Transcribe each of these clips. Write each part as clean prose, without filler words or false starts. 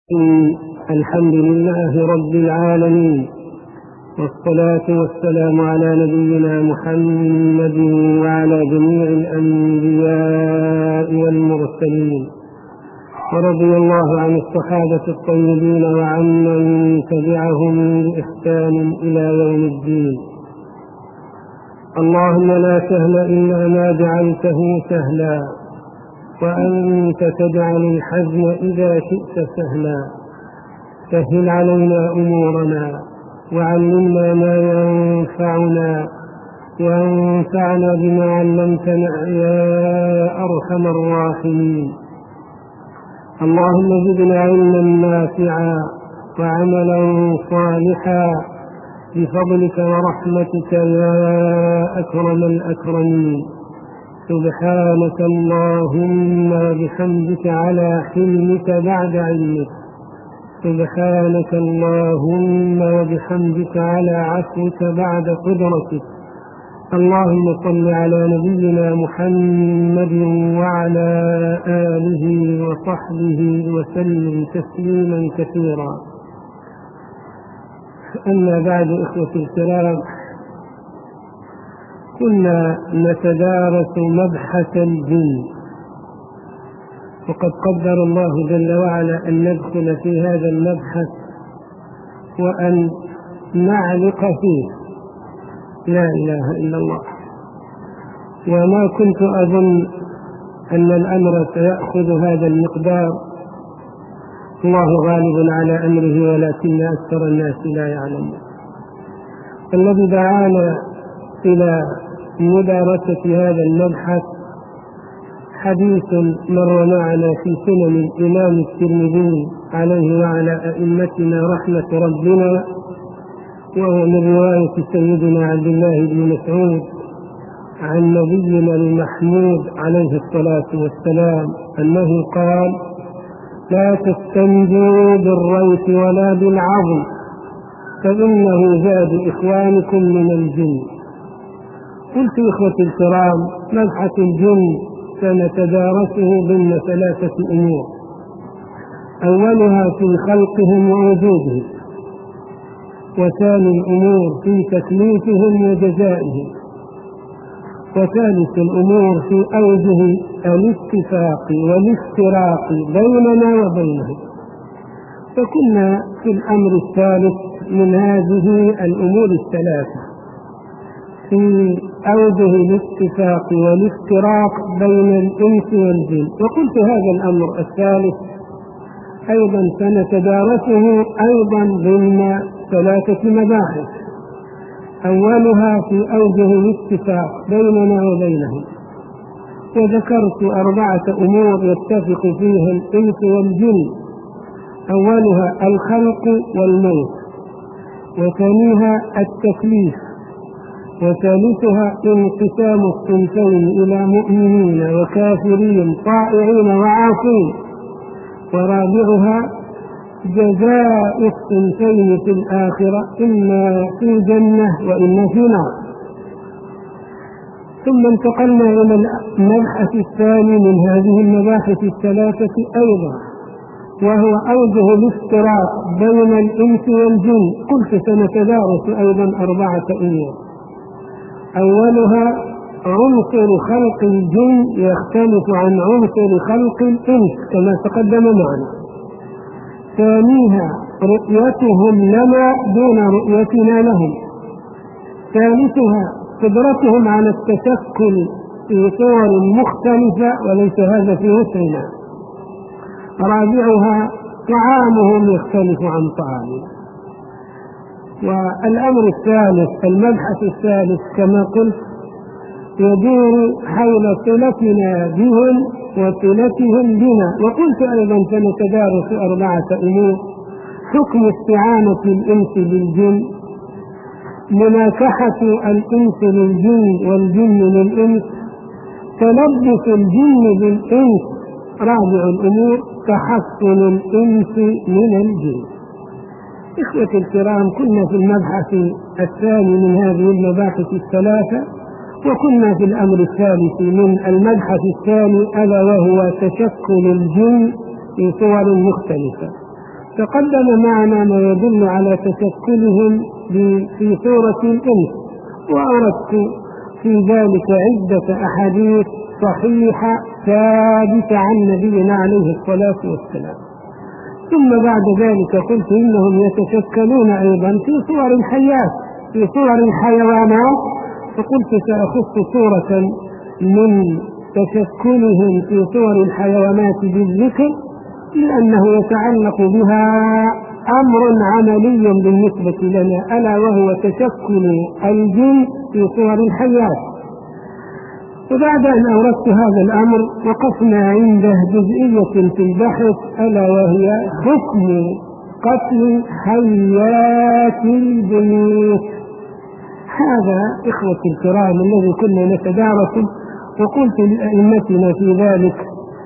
الحمد لله رب العالمين، والصلاة والسلام على نبينا محمد وعلى جميع الأنبياء والمرسلين، ورضي الله عن الصحابة الطيبين وعمن تبعهم بإحسان إلى يوم الدين. اللهم لا سهل إلا ما جعلته سهلا، وأنت تجعل الحزن إذا شئت سهلا. سهل علينا أمورنا، وعلمنا ما ينفعنا، وانفعنا بما علمتنا يا أرحم الراحمين. اللهم زدنا علما نافعا وعملا صالحا بفضلك ورحمتك يا أكرم الأكرمين. سبحانك اللهم وبحمدك على حلمك بعد علمك، سبحانك اللهم وبحمدك على عفوك بعد قدرتك. اللهم صل على نبينا محمد وعلى آله وصحبه وسلم تسليما كثيرا. أما بعد، إخوة الكرام، كنا نتدارس مبحث الجن، وقد قدر الله جل وعلا أن ندخل في هذا المبحث وأن نعلق فيه. لا إله إلا الله. وما كنت أظن أن الأمر سيأخذ هذا المقدار، الله غالب على أمره ولكن أكثر الناس لا يعلمون. الذي دعانا إلى مدارسة هذا المبحث حديث مر معنا في سنن الإمام الترمذي عليه وعلى أئمتنا رحمة ربنا، وهو من رواية سيدنا عبد الله بن مسعود عن نبينا المحمود عليه الصلاة والسلام أنه قال: لا تستنجوا بالريث ولا بالعظم، فإنه زاد إخوانكم من الجن. قلت إخوة الكرام، مبحث الجن سنتدارسه ضمن ثلاثة أمور: أولها في خلقهم ووجودهم، وثاني الأمور في تكليفهم وجزائهم، وثالث الأمور في أوجه الاتفاق والافتراق بيننا وبينهم. فكنا في الأمر الثالث من هذه الأمور الثلاثة، في أوجه الاتفاق والافتراق بين الإنس والجن. وقلت هذا الأمر الثالث أيضا سنتدارسه أيضا ضمن ثلاثة مباحث: أولها في أوجه الاتفاق بيننا وبينهم، وذكرت 4 أمور يتفق فيها الإنس والجن: أولها الخلق والموت، وثانيها التكليف، وثالثها انقسام الصنفين إلى مؤمنين وكافرين طائعين وعاصين، ورابعها جزاء الصنفين في الآخرة، إما في جنة وإما في نار. ثم انتقلنا إلى المبحث الثاني من هذه المباحث الثلاثة أيضا، وهو أوجه الافتراق بين الإنس والجن. قلت سنتدارس أيضا 4 أمور: أولها عنصر خلق الجن يختلف عن عنصر خلق الإنس كما تقدم معنا. ثانيها رؤيتهم لنا دون رؤيتنا لهم. ثالثها قدرتهم على التشكل في صور مختلفة وليس هذا في وسعنا. رابعها طعامهم يختلف عن طعامنا. والأمر الثالث، المبحث الثالث كما قلت، يدور حول صلتنا بهم وصلتهم بنا. وقلت أيضا سنتدارس 4 أمور: حكم استعانة الإنس بالجن، مناكحة الإنس للجن والجن للإنس، تلبس الجن بالإنس. رابع الأمور تحصن الإنس من الجن. إخوة الكرام، كنا في المبحث الثاني من هذه المباحث الثلاثة، وكنا في الأمر الثالث من المبحث الثاني، ألا وهو تشكل الجن في صور مختلفة. تقدم معنا ما يدل على تشكلهم في صورة الإنس، وأردت في ذلك عدة أحاديث صحيحة ثابتة عن نبينا عليه الصلاة والسلام. ثم بعد ذلك قلت إنهم يتشكلون أيضا في صور الحيات، في صور الحيوانات، فقلت سأخص صورة من تشكلهم في صور الحيوانات بالذكر، لأنه يتعلق بها أمر عملي بالنسبة لنا، ألا وهو تشكل الجن في صور الحيات. وبعد أن أوردت هذا الأمر وقفنا عنده جزئية في البحث، ألا وهي حكم قتل حيات البيوت. هذا إخوتي الكرام الذي كنا نتدارسه، وقلت لأئمتنا في ذلك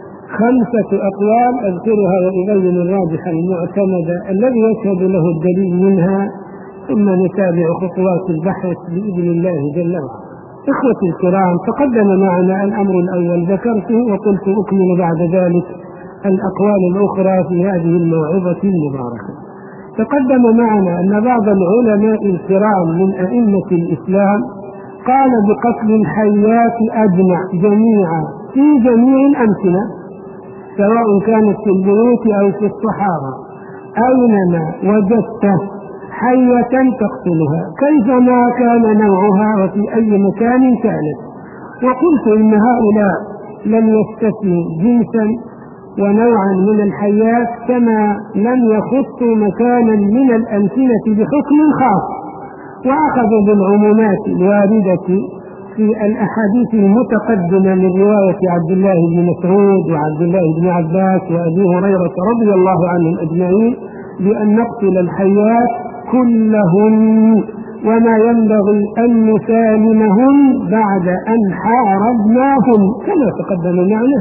5 أقوال أذكرها وأبين الراجح المعتمد الذي يشهد له الدليل منها، ثم نتابع خطوات البحث بإذن الله جل وعلا. إخوتي الكرام، تقدم معنا الأمر الأول ذكرته، وقلت أكمل بعد ذلك الأقوال الأخرى في هذه الموعظة المباركة. تقدم معنا أن بعض العلماء الكرام من أئمة الإسلام قال بقتل الحيات أجمع جميعا في جميع الأمكنة، سواء كانت في البيوت أو في الصحارى، أينما وجدت حية تقتلها كيفما كان نوعها وفي أي مكان كانت. وقلت إن هؤلاء لم يستثنوا جنسا ونوعا من الحيات، كما لم يخصوا مكانا من الأمكنة بحكم خاص، وأخذوا بالعمومات الواردة في الأحاديث المتقدمة من رواية عبد الله بن مسعود وعبد الله بن عباس وأبي هريرة رضي الله عنهم أجمعين بأن نقتل الحيات كلهن، وما ينبغي أن نسالمهن بعد أن حاربناهن كما تقدم معنا.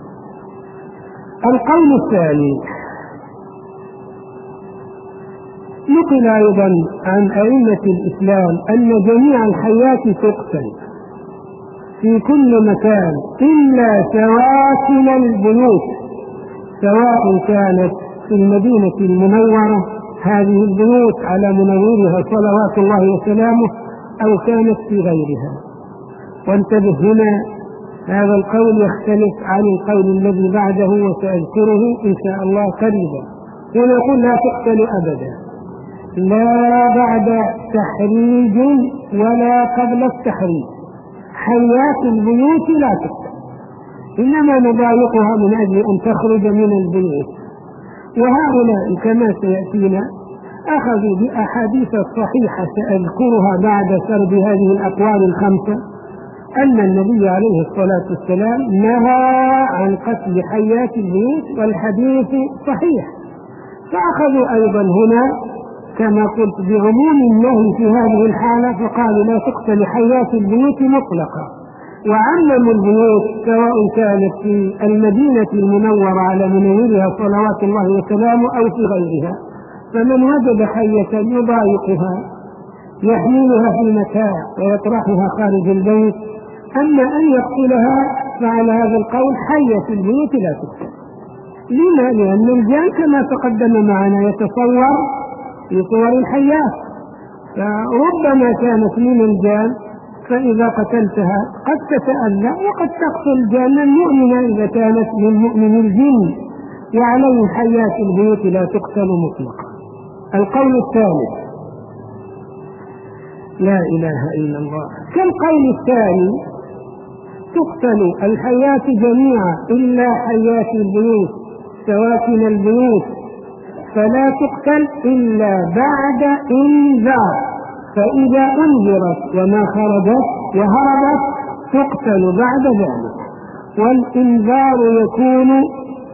القول الثاني نقل أيضا عن أئمة الإسلام أن جميع الحيات تقتل في كل مكان إلا سواكن البيوت، سواء كانت في المدينة المنورة هذه البيوت على منورها صلوات الله وسلامه، أو كانت في غيرها. وانتبه هنا، هذا القول يختلف عن القول الذي بعده وسأذكره إن شاء الله قريبا. هنا يقول لا تقتل أبدا، لا بعد تحريج ولا قبل التحريج، حيات البيوت لا تقتل، إنما نضايقها من أجل أن تخرج من البيوت. وهؤلاء كما سيأتينا أخذوا بأحاديث صحيحة سأذكرها بعد سرد هذه الأقوال 5، أن النبي عليه الصلاة والسلام نهى عن قتل حيات البيوت، والحديث صحيح. فأخذوا أيضا هنا كما قلت بعموم النهي في هذه الحالة، فقالوا لا تقتل حيات البيوت مطلقا، وعمموا البيوت سواء كانت في المدينة المنورة على منورها صلوات الله وسلامه أو في غيرها. فمن وجد حية يضايقها يحملها في مكان ويطرحها خارج البيت، أما أن يقتلها فعلى هذا القول حية البيوت لا تقتل. لما؟ لأن الجان كما تقدم معنا يتصور في صور الحيات، فربما كانت من الجان فإذا قتلتها قد تتأذى وقد تقتل جانا مؤمنا إذا كانت من مؤمن الجن، وعليه حيات البيوت لا تقتل مطلقا. القول الثالث لا إله إلا الله. كالقول الثاني تقتل الحيات جميعا إلا حيات البيوت سواكن البيوت، فلا تقتل إلا بعد إنذار، فإذا أنذرت وما خرجت وهربت تقتل بعد ذلك. والإنذار يكون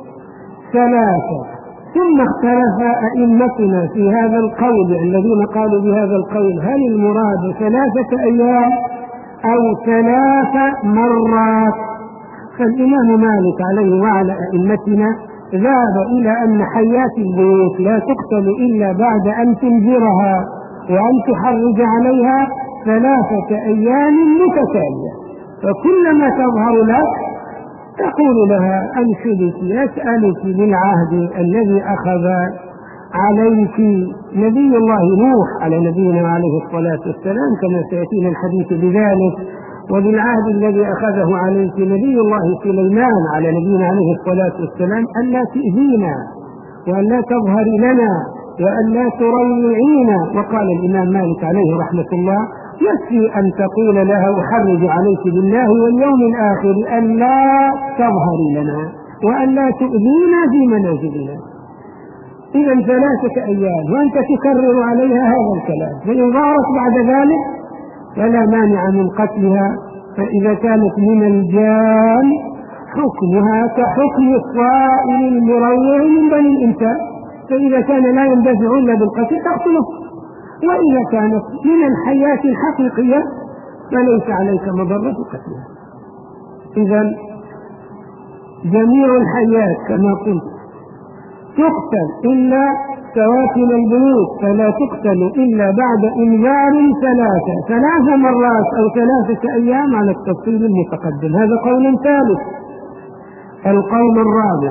3. ثم اختلف أئمتنا في هذا القول الذين قالوا بهذا القول، هل المراد 3 أيام أو 3 مرات؟ فالإمام مالك عليه وعلى أئمتنا ذهب إلى أن حيات البيوت لا تقتل إلا بعد أن تنذرها وأن تحرج عليها 3 أيام متتالية، فكلما تظهر لك تقول لها أنشدك أسألك بالعهد الذي أخذ عليك نبي الله نوح على نبينا عليه الصلاة والسلام كما سيأتينا الحديث بذلك، وبالعهد الذي أخذه عليك نبي الله سليمان على نبينا عليه الصلاة والسلام ألا تؤذينا وألا تظهري لنا وألا تروعينا. وقال الإمام مالك عليه رحمة الله: يكفي أن تقول لها أحرج عليك بالله واليوم الآخر ألا تظهري لنا وألا تؤذينا في منازلنا. إذا 3 أيام وأنت تكرر عليها هذا الكلام، فإن ظهرت بعد ذلك فلا مانع من قتلها، فإذا كانت من الجان حكمها كحكم الصائل المروع من بني الإنسان، فإذا كان لا يندفع إلا بالقتل تقتله، وإذا كانت من الحياة الحقيقية فليس عليك مضرة قتلها. إذا جميع الحيات كما قلت تقتل إلا سواتن البيوت، فلا تقتل إلا بعد إنذار 3 مرات أو 3 أيام على التفصيل المتقدم. هذا قول ثالث. القول الرابع: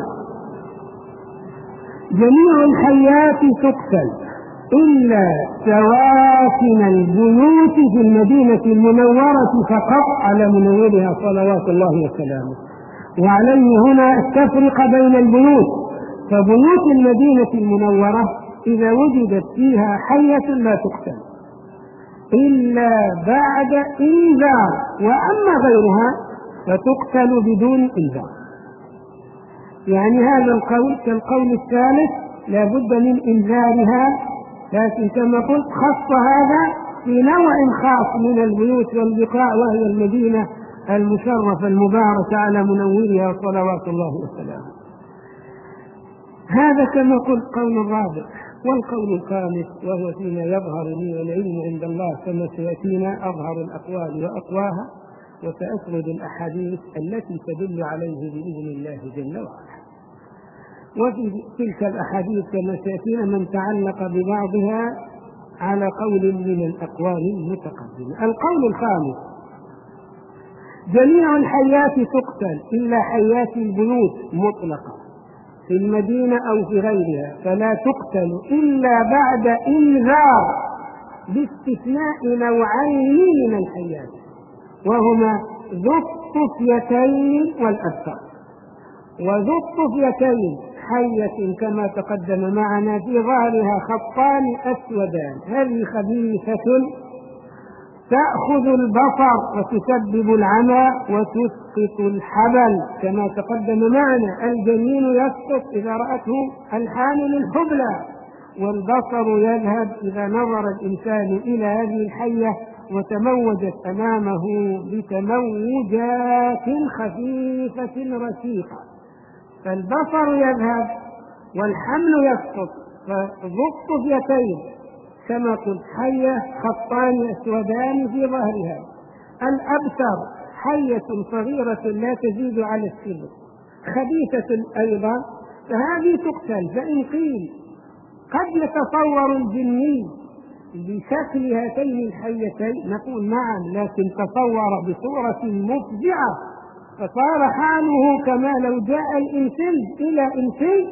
جميع الحيات تقتل إلا سواتن البيوت في المدينة المنورة فقط على منورها صلوات الله وسلامه. وعليه هنا التفرقة بين البيوت، فبيوت المدينة المنورة إذا وجدت فيها حية لا تقتل إلا بعد إنذار، وأما غيرها فتقتل بدون إنذار. يعني هذا القول كالقول الثالث لا بد من إنذارها، لكن كما قلت خص هذا في نوع خاص من البيوت والبقاع، وهي المدينة المشرفة المباركة على منورها صلوات الله وسلامه. هذا كما قلت قول الرابع. والقول الخامس وهو فيما يظهر لي والعلم عند الله كما سيأتينا أظهر الأقوال وأقواها، وسأسرد الأحاديث التي تدل عليه بإذن الله جل وعلا. وفي تلك الأحاديث كما سيأتينا من تعلق ببعضها على قول من الأقوال المتقدمة. القول الخامس: جميع الحيات تقتل إلا حيات البيوت مطلقة في المدينة أو في غيرها، فلا تقتل إلا بعد إنذار، باستثناء نوعين من الحيات، وهما ذو الطفيتين والأبتر. وذو الطفيتين حية كما تقدم معنا في ظهرها خطان أسودان، هذه خبيثة تأخذ البصر وتسبب العمى وتسقط الحبل كما تقدم معنا. الجنين يسقط إذا رأته الحامل الحبلى، والبصر يذهب إذا نظر الإنسان إلى هذه الحية وتموجت أمامه بتموجات خفيفة رشيقة، فالبصر يذهب والحمل يسقط. فذو الطفيتين كما قلت حية خطان أسودان في ظهرها. الأبتر حية صغيرة لا تزيد على السبع، خبيثة أيضا، فهذه تقتل. فإن قيل قد يتصور الجني بشكل هاتين الحيتين نقول نعم، لكن تصور بصورة مفزعة، فصار حاله كما لو جاء الإنسان إلى إنسان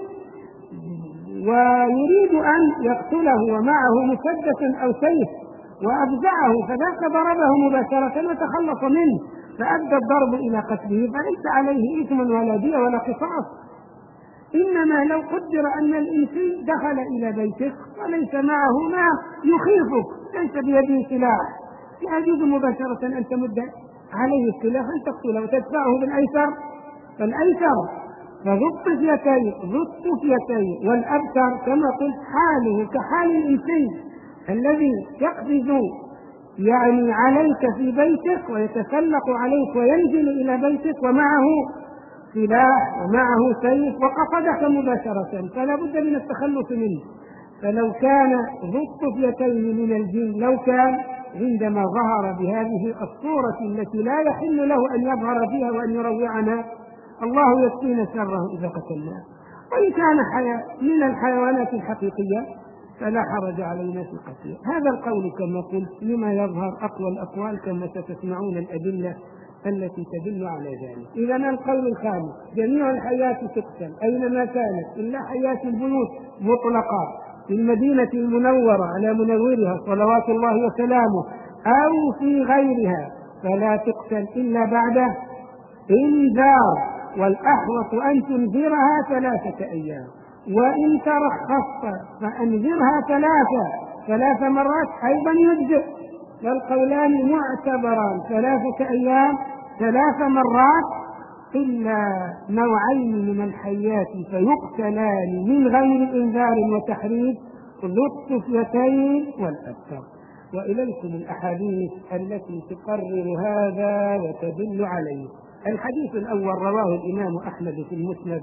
ويريد أن يقتله ومعه مسدس أو سيف وأفزعه، فذاك ضربه مباشرة وتخلص منه فأدى الضرب إلى قتله، فليس عليه إثم ولا دية ولا قصاص. إنما لو قدر أن الإنسان دخل إلى بيتك وليس معه ما يخيفك، ليس بيده سلاح، لا يجوز مباشرة أن تمد عليه السلاح أن تقتله وتدفعه بالأيسر فالأيسر. فذو الطفيتين والأبتر كما قلت حاله كحال الإنسان الذي يقفز يعني عليك في بيتك ويتسلق عليك وينزل إلى بيتك ومعه سلاح ومعه سيف وقصدك مباشرة، فلا بد من التخلص منه. فلو كان ذو الطفيتين من الجن، لو كان عندما ظهر بهذه الصورة التي لا يحل له أن يظهر فيها وأن يروعنا، الله يكفينا شره إذا قتلناه. وإن كان من الحيوانات الحقيقية فلا حرج علينا في قتله. هذا القول كما قلت لما يظهر أقوى الأقوال كما ستسمعون الأدلة التي تدل على ذلك. إذا القول الخامس: جميع الحيات تقتل أينما كانت إلا حيات البيوت مطلقة في المدينة المنورة على منورها صلوات الله وسلامه أو في غيرها فلا تقتل إلا بعد إنذار، والأحوط أن تنذرها 3 أيام، وإن ترخصت فأنذرها 3 مرات أيضا يجزئ، والقولان معتبران، 3 أيام 3 مرات، إلا نوعين من الحيات فيقتلان من غير إنذار وتحريض، ذو الطفيتين والأبتر. وإليكم الأحاديث التي تقرر هذا وتدل عليه. الحديث الأول رواه الإمام أحمد في المسند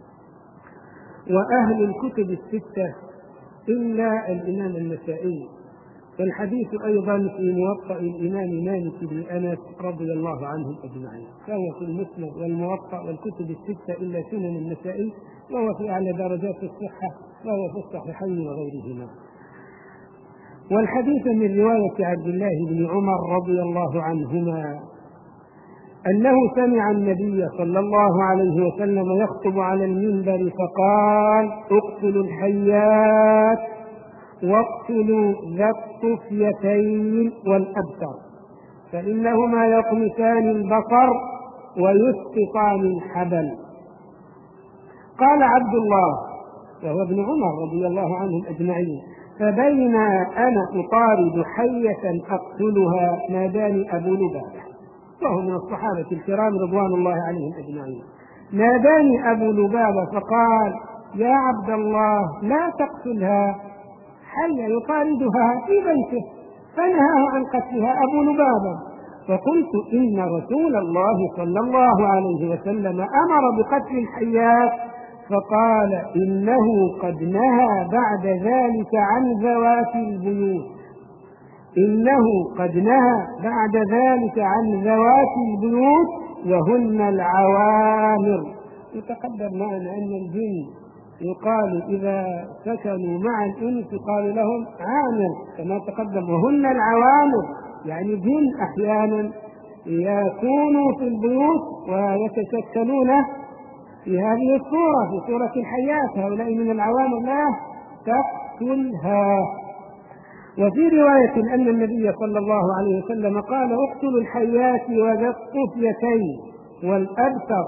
وأهل الكتب الستة إلا الإمام النسائي، والحديث أيضا في موطأ الإمام مالك بن أنس رضي الله عنهم أجمعين، فهو في المسند والموطأ والكتب الستة إلا سنن النسائي، وهو في أعلى درجات الصحة، وهو في الصحيحين وغيرهما. والحديث من رواية عبد الله بن عمر رضي الله عنهما أنه سمع النبي صلى الله عليه وسلم يخطب على المنبر فقال: اقتلوا الحيات واقتلوا ذا الطفيتين والأبتر فإنهما يطمسان البصر ويسقطان الحبل. قال عبد الله وهو ابن عمر رضي الله عنهم أجمعين: فبينا أنا أطارد حية أقتلها ناداني أبو لبابة، وهو من الصحابة الكرام رضوان الله عليهم أجمعين، ناداني أبو لبابة فقال: يا عبد الله لا تقتلها، حية يطاردها في بيته، فنهاه عن قتلها أبو لبابة. فقلت: إن رسول الله صلى الله عليه وسلم أمر بقتل الحيات، فقال: إنه قد نهى بعد ذلك عن ذوات البيوت، إنه قد نهى بعد ذلك عن ذوات البيوت وهن العوامر. يتقدم معنا أن الجن يقال إذا سكنوا مع الإنس قال لهم عامر كما تقدم، وهن العوامر يعني جن أحيانا يكونوا في البيوت ويتشكلون في هذه الصورة، في صورة الحيات، هؤلاء من العوامر لا تقتلها. وفي رواية أن النبي صلى الله عليه وسلم قال: اقتلوا الحيات وذا الطفيتين والأبتر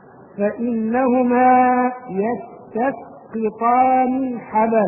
فإنهما يستسقطان الحبل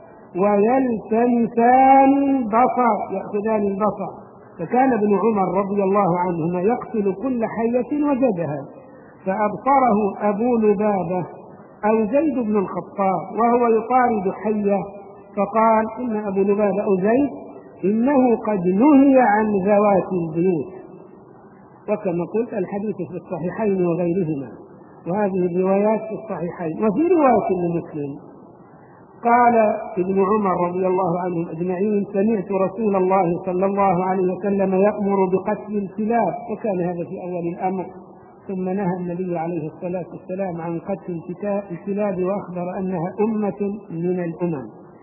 ويلتمسان البصر، يأخذان البصر. فكان ابن عمر رضي الله عنهما يقتل كل حية وجدها، فأبصره أبو لبابة أو زيد بن الخطاب وهو يطارد حية، فقال: إن أبو لبابة أو زيد إنه قد نهي عن ذوات البيوت. وكما قلت الحديث في الصحيحين وغيرهما، وهذه الروايات في الصحيحين. وفي رواية لمسلم قال ابن عمر رضي الله عنهم أجمعين: سمعت رسول الله صلى الله عليه وسلم يأمر بقتل الكلاب، وكان هذا في أول الأمر، ثم نهى النبي عليه الصلاة والسلام عن قتل الكلاب وأخبر أنها أمة من الأمم.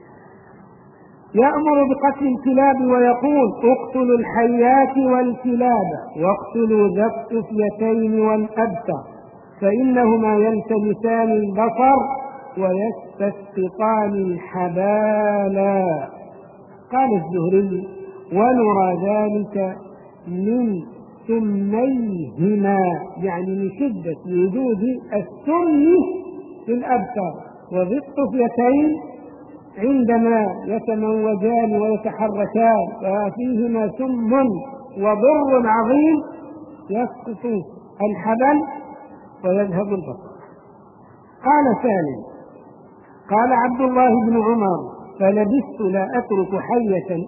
يأمر بقتل الكلاب ويقول: اقتلوا الحيات والكلاب واقتلوا ذا الطفيتين والأبتر فإنهما يلتمسان البصر ويستسقطان الحبالا. قال الزهري: ونرى ذلك من سميهما، يعني من شدة وجود السم في الأبتر، وذي الطفيتين عندما يتموجان ويتحركان وفيهما سم وضر عظيم يسقط الحبل ويذهب البصر. قال سالم: قال عبد الله بن عمر: فلبثت لا أترك حية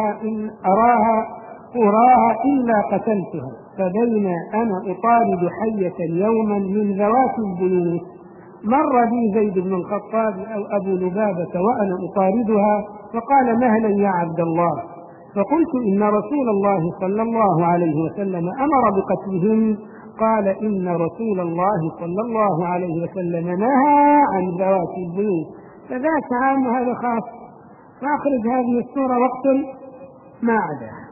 أراها إلا قتلتها، فبين أنا أطارد حية يوما من ذوات البيوت مر بي زيد بن الخطاب أو أبو لبابة وأنا أطاردها، فقال: مهلا يا عبد الله. فقلت: إن رسول الله صلى الله عليه وسلم أمر بقتلهم. قال: إن رسول الله صلى الله عليه وسلم نهى عن ذوات البيوت، فذاك عام هذا خاص، فأخرج هذه الصورة واقتل ما عداها.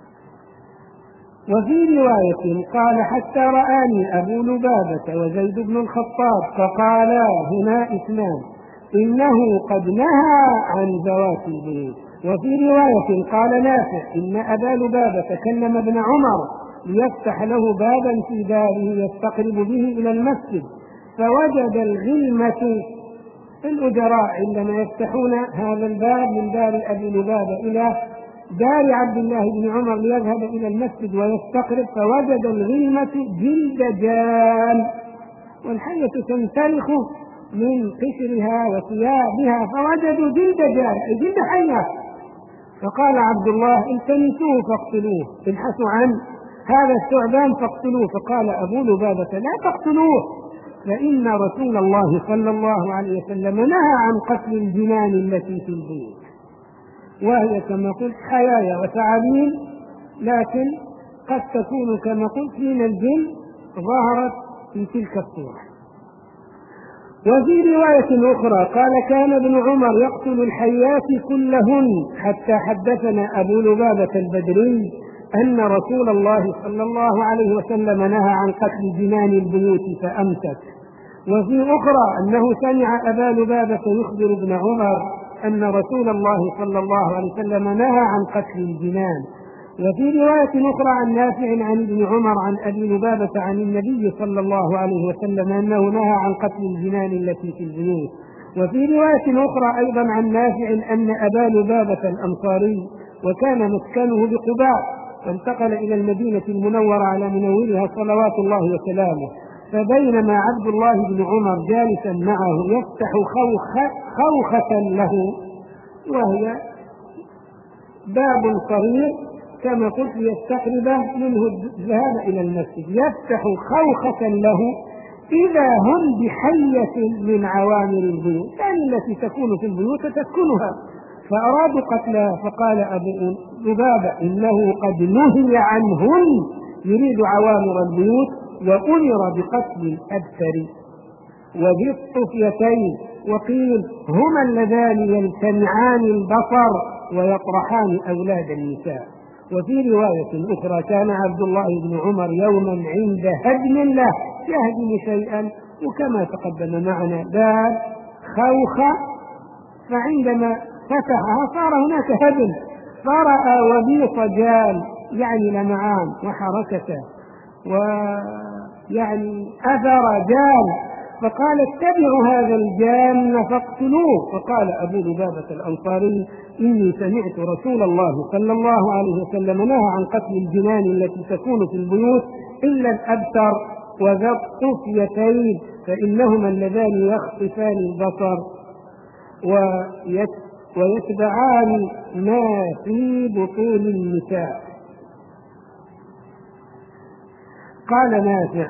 وفي رواية قال: حتى رآني أبو لبابة وزيد بن الخطاب فقالا: هنا اثنان، إنه قد نهى عن ذوات البيوت. وفي رواية قال نافع إن أبا لبابة كلم ابن عمر ليفتح له بابا في داره يستقرب به إلى المسجد، فوجد الغلمة الأجراء عندما يفتحون هذا الباب من دار أبي لبابة إلى دار عبد الله بن عمر ليذهب إلى المسجد ويستقرب، فوجد الغلمة جلد جان، والحية تنسلخ من قشرها وثيابها، فوجدوا جلد جان أي جلد حية. فقال عبد الله التمسوه فاقتلوه، ابحثوا عن هذا الثعبان فاقتلوه. فقال أبو لبابة لا تقتلوه، فإن رسول الله صلى الله عليه وسلم نهى عن قتل الجنان التي في البيوت، وهي كما قلت حيايا وثعابين، لكن قد تكون كما قلت من الجن ظهرت في تلك الصورة. وفي رواية أخرى قال كان ابن عمر يقتل الحيات كلهن، حتى حدثنا أبو لبابة البدري أن رسول الله صلى الله عليه وسلم نهى عن قتل جنان البيوت فأمسك. وفي أخرى أنه سمع أبا لبابة يخبر ابن عمر أن رسول الله صلى الله عليه وسلم نهى عن قتل الجنان. وفي رواية أخرى عن نافع عن ابن عمر عن أبي لبابة عن النبي صلى الله عليه وسلم أنه نهى عن قتل الجنان التي في البيوت. وفي رواية أخرى أيضا عن نافع أن أبا لبابة الأنصاري وكان مسكنه بقباء، فانتقل إلى المدينة المنورة على منورها صلوات الله وسلامه، فبينما عبد الله بن عمر جالسا معه يفتح خوخة له، وهي باب صغير كما قلت ليستقرب منه الذهاب إلى المسجد، يفتح خوخة له إذا هم بحية من عوامر البيوت، يعني التي تكون في البيوت تسكنها، فأرادوا قتلها. فقال أبو لبابة إنه قد نهي عنهن، يريد عوامر البيوت، وأمر بقتل الأبتر وذي الطفيتين، وقيل هما اللذان يلتمعان البصر ويطرحان أولاد النساء. وفي رواية أخرى كان عبد الله بن عمر يوما عند هدم له يهدم شيئا، وكما تقدم معنا باب خوخة، فعندما فتحها صار هناك هدم، فرأى وبيص جان يعني لمعان وحركته ويعني أثر جان، فقال اتبعوا هذا الجان فاقتلوه. فقال أبو لبابة الأنصاري إني سمعت رسول الله صلى الله عليه وسلم نهى عن قتل الجنان التي تكون في البيوت إلا الأبتر وذا الطفيتين، فإنهما اللذان يخطفان البصر ويتبعان ما في بطون النساء. قال نافع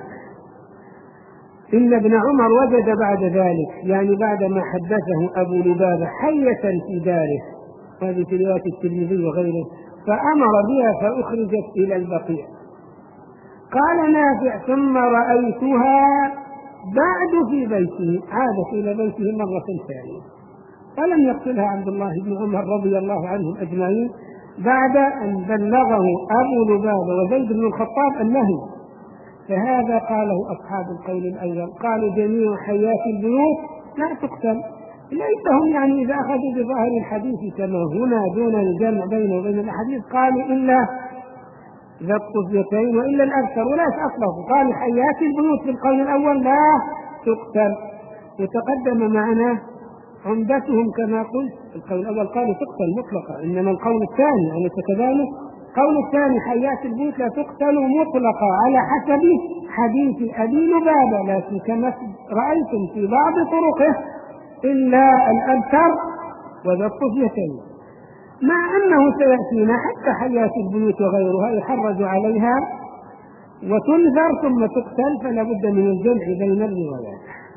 إن ابن عمر وجد بعد ذلك، يعني بعدما حدثه أبو لبابة، حية في داره، هذه في رواية الترمذي وغيره، فأمر بها فأخرجت إلى البقيع. قال نافع ثم رأيتها بعد في بيته، عادت إلى بيته مرة ثانية، فلم يقتلها عبد الله بن عمر رضي الله عنهم أجمعين بعد أن بلغه أبو لبابة وزيد بن الخطاب النهي. فهذا قاله أصحاب القول الأول، قالوا جميع حيات البيوت لا تقتل، ليتهم يعني إذا أخذوا بظاهر الحديث كما هنا دون الجمع بينه وبين الحديث قالوا إلا ذا الطفيتين وإلا الأبتر، ولا أصله، قالوا حيات البيوت في القول الأول لا تقتل. وتقدم معنا عمدتهم كما قلت القول الأول قالوا تقتل مطلقة، إنما القول الثاني أليس كذلك؟ القول الثاني حيات البيوت لا تقتل مطلقة على حسب حديث أبي لبابة، لكن كما رأيتم في بعض طرقه إلا الأبتر وذا الطفيتين، مع أنه سيأتينا حتى حيات البيوت وغيرها يحرج عليها وتنذر ثم تقتل، فلا بد من الجمع بين الروايات.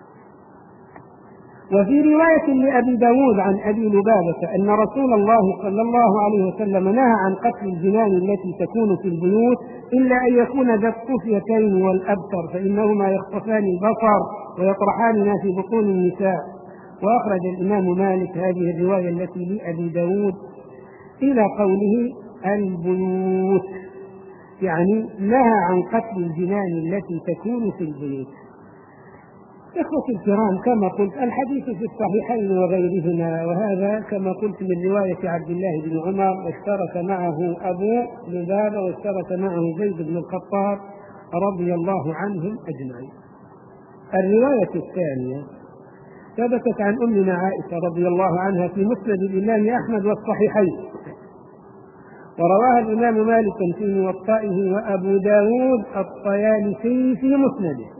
وفي رواية لأبي داود عن أبي لبابة أن رسول الله صلى الله عليه وسلم نهى عن قتل الجنان التي تكون في البيوت إلا أن يكون ذا الطفيتين والأبتر، فإنهما يخطفان البصر ويطرحان ما في بطون النساء. وأخرج الإمام مالك هذه الرواية التي لأبي داود إلى قوله البيوت، يعني نهى عن قتل الجنان التي تكون في البيوت. إخوتي الكرام، كما قلت الحديث في الصحيحين وغيرهما، وهذا كما قلت من رواية عبد الله بن عمر، واشترك معه أبو لبابة واشترك معه زيد بن الخطاب رضي الله عنهم أجمعين. الرواية الثانية ثبتت عن أمنا عائشة رضي الله عنها في مسند الإمام أحمد والصحيحين، ورواها الإمام مالك في موطئه وأبو داود الطيالسي في مسنده.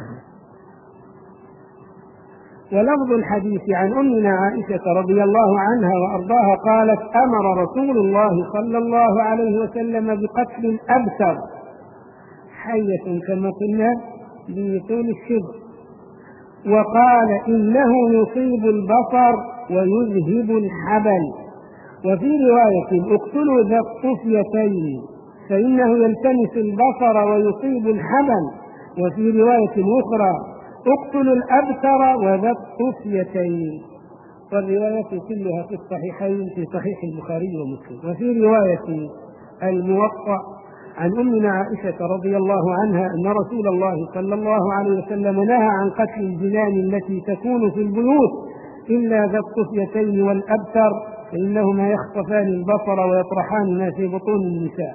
ولفظ الحديث عن أمنا عائشة رضي الله عنها وأرضاها قالت: أمر رسول الله صلى الله عليه وسلم بقتل الأبتر، حية كما قلنا بطول الشبر، وقال: إنه يصيب البصر ويذهب الحبل. وفي رواية: اقتلوا ذا الطفيتين فإنه يلتمس البصر ويصيب الحبل. وفي رواية أخرى: اقتلوا الأبتر وذا الطفيتين. والروايات كلها في الصحيحين في صحيح البخاري ومسلم. وفي رواية الموطأ عن أمنا عائشة رضي الله عنها أن رسول الله صلى الله عليه وسلم نهى عن قتل الجنان التي تكون في البيوت إلا ذا الطفيتين والأبتر، فإنهما يخطفان البصر ويطرحان ما في بطون النساء.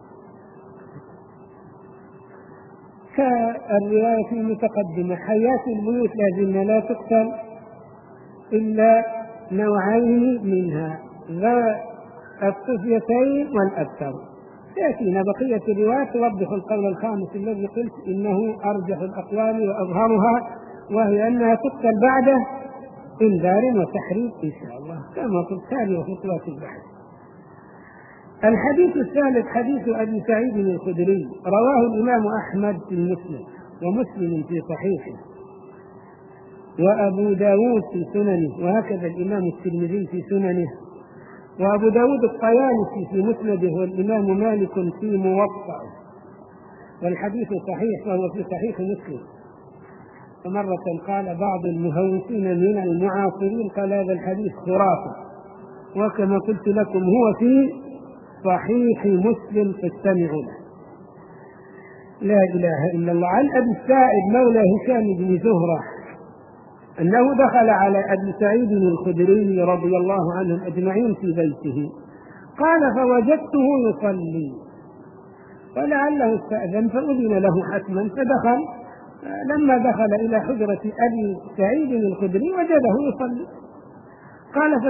كالرواية المتقدمة: حيات البيوت لازلنا لا تقتل إلا نوعين منها، ذا الطفيتين والأبتر. تأتينا بقية الروايات توضح القول الخامس الذي قلت إنه أرجح الأقوال وأظهرها، وهي أنها تقتل بعد إنذار وتحريم إن شاء الله، كما قلت هذه خطوات البحث. الحديث الثالث حديث أبي سعيد الخدري، رواه الإمام أحمد في المسند، ومسلم في صحيحه، وأبو داود في سننه، وهكذا الإمام الترمذي في سننه، وأبو داود الطيالسي في مسنده، والإمام مالك في موطئه. والحديث صحيح، وهو في صحيح مسلم. فمرة قال بعض المهوسين من المعاصرين قال هذا الحديث خرافة، وكما قلت لكم هو في صحيح مسلم فاستمعوا له. لا إله إلا الله. عن أبي السائب مولى هشام بن زهرة أنه دخل على أبي سعيد الخدري رضي الله عنهم أجمعين في بيته، قال: فوجدته يصلي، ولعله استأذن فأذن له حتما، فدخل. لما دخل إلى حجرة أبي سعيد الخدري وجده يصلي. قال: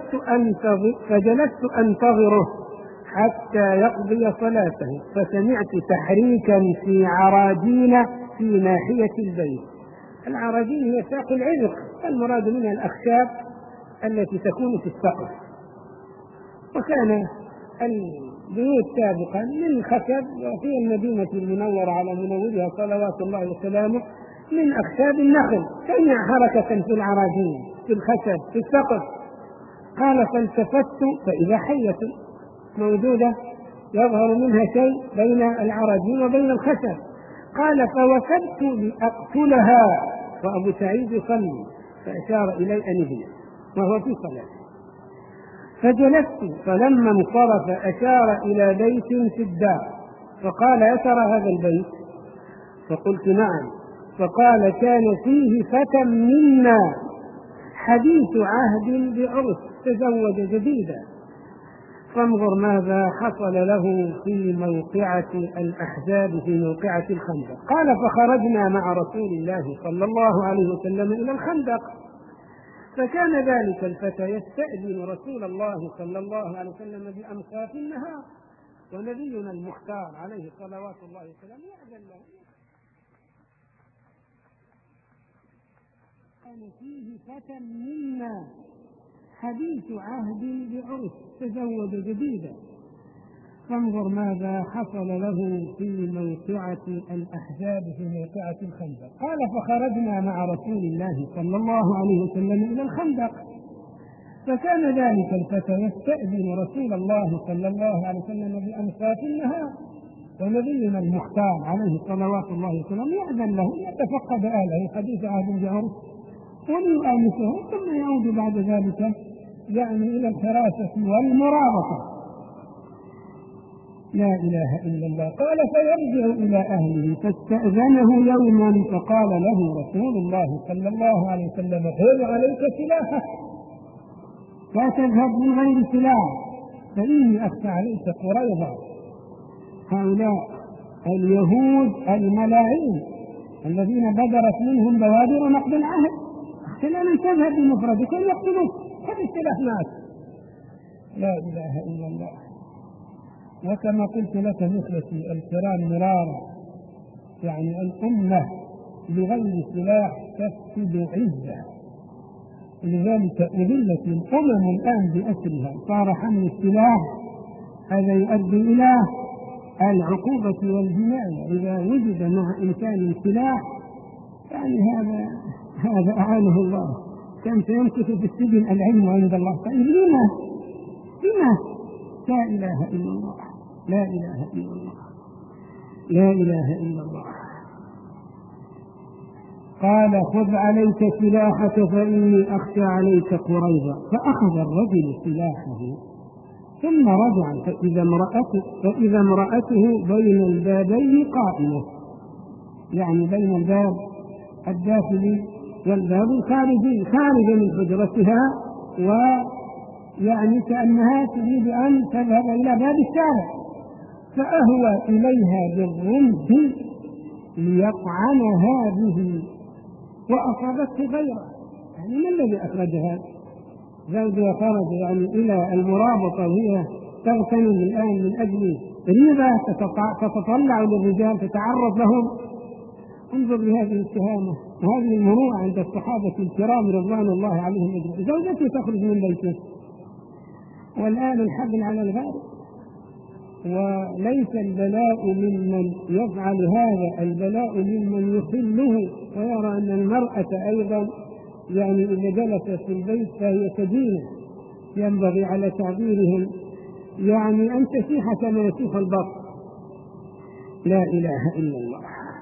فجلست أنتظره حتى يقضي صلاته، فسمعت تحريكا في عراجين في ناحية البيت. العراجين هي ساق العذق، المراد منها الأخشاب التي تكون في السقف. وكان البيوت سابقا من خشب، وفي المدينة المنورة على منورها صلوات الله وسلامه من أخشاب النخل، تمنع حركة في العراجين في الخشب في السقف. قال: فالتفت فإذا حية موجودة يظهر منها شيء بين العراجين وبين الخشب. قال: فوثبت لأقتلها وأبو سعيد يصلي، فأشار إلي أن اجلس وهو في صلاة. فجلست، فلما انصرف أشار إلى بيت في الدار، فقال: أترى هذا البيت؟ فقلت: نعم. فقال: كان فيه فتى منا حديث عهد بعرس، تزوج جديدا، فانظر ماذا حصل له في موقعة الأحزاب في موقعة الخندق. قال: فخرجنا مع رسول الله صلى الله عليه وسلم إلى الخندق، فكان ذلك الفتى يستأذن رسول الله صلى الله عليه وسلم بأمصاف النهار، ونبينا المختار عليه صلوات الله وسلامه يأذن له. كان فيه فتى منا حديث عهد بعرس، تزوج جديدا، فانظر ماذا حصل له في موقعة الأحزاب في موقعة الخندق. قال: فخرجنا مع رسول الله صلى الله عليه وسلم إلى الخندق، فكان ذلك الفتى يستأذن رسول الله صلى الله عليه وسلم بأمصاف النهار، ونبينا المختار عليه صلوات الله وسلامه يأذن له يتفقد أهله حديث عهد بعرس وليؤانسهم، ثم يعود بعد ذلك يعني إلى الحراسة والمرابطة. لا إله إلا الله. قال فيرجع إلى أهله فاستأذنه يوما فقال له رسول الله صلى الله عليه وسلم خذ عليك سلاحك لا تذهب من غير سلاح فإني أخشى عليك قريظة. هؤلاء اليهود الملاعين الذين بدرت منهم بوادر نقض العهد أخشى أن تذهب بمفردك يقتلوك خذ السلاح معك. لا إله إلا الله. وكما قلت لك مثلتي الكرام مرارا يعني الأمة بغير سلاح تفسد عزة، لذلك أذلت الأمم الآن بأسرها. صار حمل السلاح هذا يؤدي إلى العقوبة والجناية. إذا وجد مع إنسان سلاح يعني هذا أعانه الله كان سيمكث في السجن العلم عند الله. طيب لما لا إله إلا الله لا إله إلا الله لا إله إلا الله. قال خذ عليك سلاحك فإني أخشى عليك قريظة. فأخذ الرجل سلاحه ثم رجع فإذا امرأته بين البابين قائمة، يعني بين الباب الداخلي والباب الخارجي خارجة من حجرتها، ويعني كأنها تريد أن تذهب إلى باب الشارع، فأهوى إليها بالرمح ليطعنها به وأصابته غيره. يعني من الذي أخرجها؟ زوجها خرج يعني إلى المرابطة وهي تغتنم الآن من أجل ريبة تتطلع للرجال تتعرض لهم. انظر لهذه الشهامة وهذه المروءة عند الصحابة الكرام رضوان الله عليهم أجمعين. زوجته تخرج من بيته والآن الحبل على الغارب. وليس البلاء ممن يفعل هذا، البلاء ممن يخله ويرى أن المرأة أيضا يعني إذا جلست في البيت فهي كدينة. ينبغي على تعبيرهم يعني أن تسيح كما يسيح البط. لا إله إلا الله.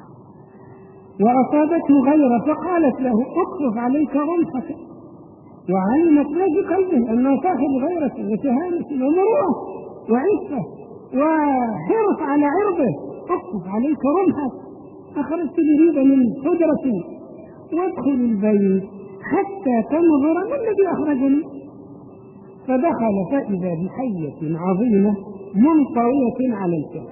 وأصابته غيره فقالت له اقصف عليك رمحك، وعلمت ما في قلبه أنه صاحب غيرة وشهامة ومروءة وعفة وحرص على عرضه. اقصف عليك رمحك، أخرجت بريبة من حجرتي وادخل البيت حتى تنظر ما الذي أخرجني. فدخل فإذا بحية عظيمة منطوية على الكف